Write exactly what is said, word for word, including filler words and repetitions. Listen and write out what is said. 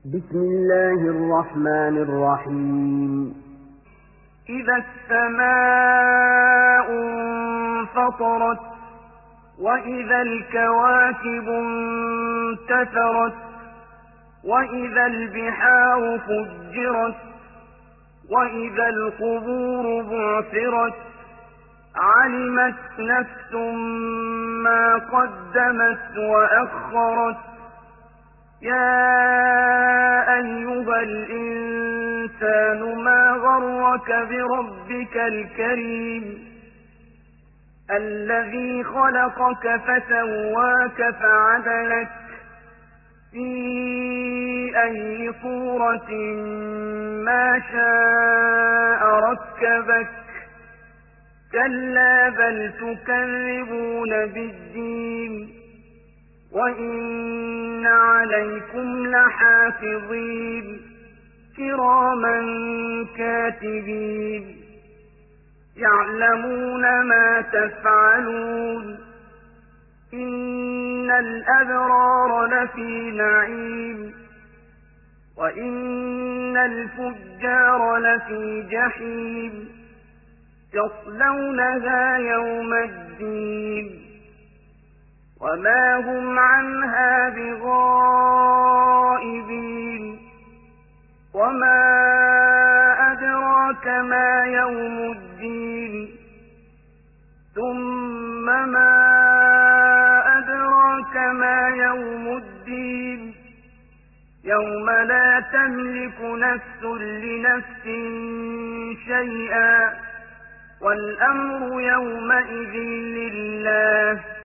بسم الله الرحمن الرحيم. إذا السماء انفطرت وإذا الكواكب انتثرت وإذا البحار فجرت وإذا القبور بعثرت علمت نفس ما قدمت وأخرت. يا أيها الإنسان ما غرك بربك الكريم الذي خلقك فسواك فعدلك في أي صورة ما شاء ركبك. كلا بل تكذبون بالدين وإن عليكم لحافظين كراما كاتبين يعلمون ما تفعلون. إن الأبرار لفي نعيم وإن الفجار لفي جحيم يصلونها يوم الدين وما هم عنها بغائبين. وما أدراك ما يوم الدين ثم ما أدراك ما يوم الدين يوم لا تملك نفس لنفس شيئا والأمر يومئذ لله.